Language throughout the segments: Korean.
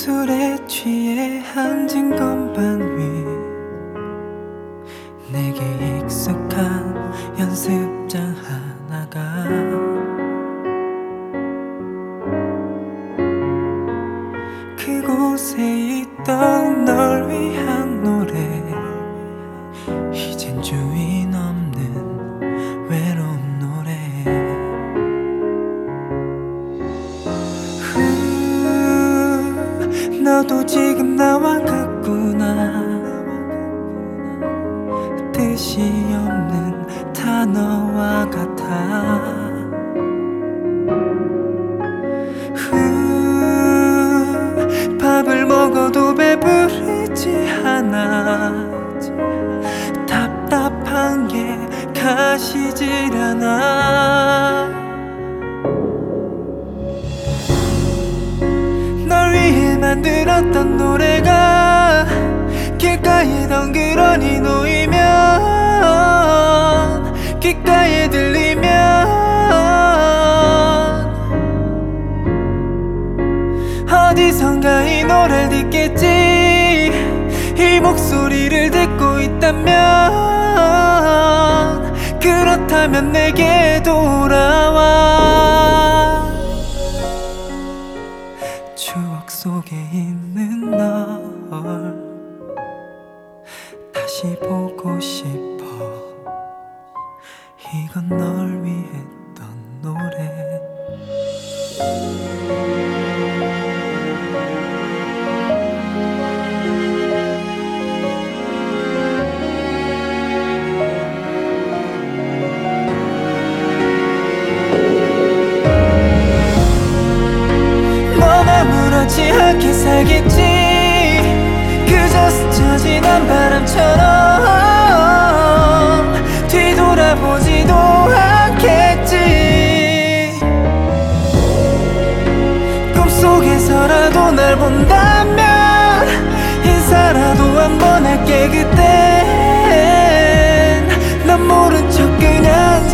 술에 취해 앉은 건반 위 내게 익숙한 연습장 하나가 그곳에 있던 널 위한 노래 이젠 주인 없는 외로운 노래 너도 지금 나와 같구나 뜻이 없는 단어와 같아 밥을 먹어도 배부르지 않아 답답한 게 가시질 않아 널 위해 만들었던 노래가 길가에 덩그러니 놓이면 귓가에 들리면 어디선가 이 노래를 듣겠지 이 목소리를 듣고 있다면 그렇다면 내게 돌아와 추억 속에 있는 널 다시 보고 싶어 이건 널 위해 했던 노래 아무렇지 않게 살겠지 그저 스쳐 지난 바람처럼 뒤돌아보지도 않겠지 꿈속에서라도 날 본다면 인사라도 한번 할게 그땐 난 모른 척 그냥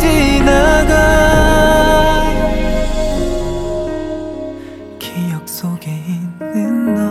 지나가 기억 속에 있는 너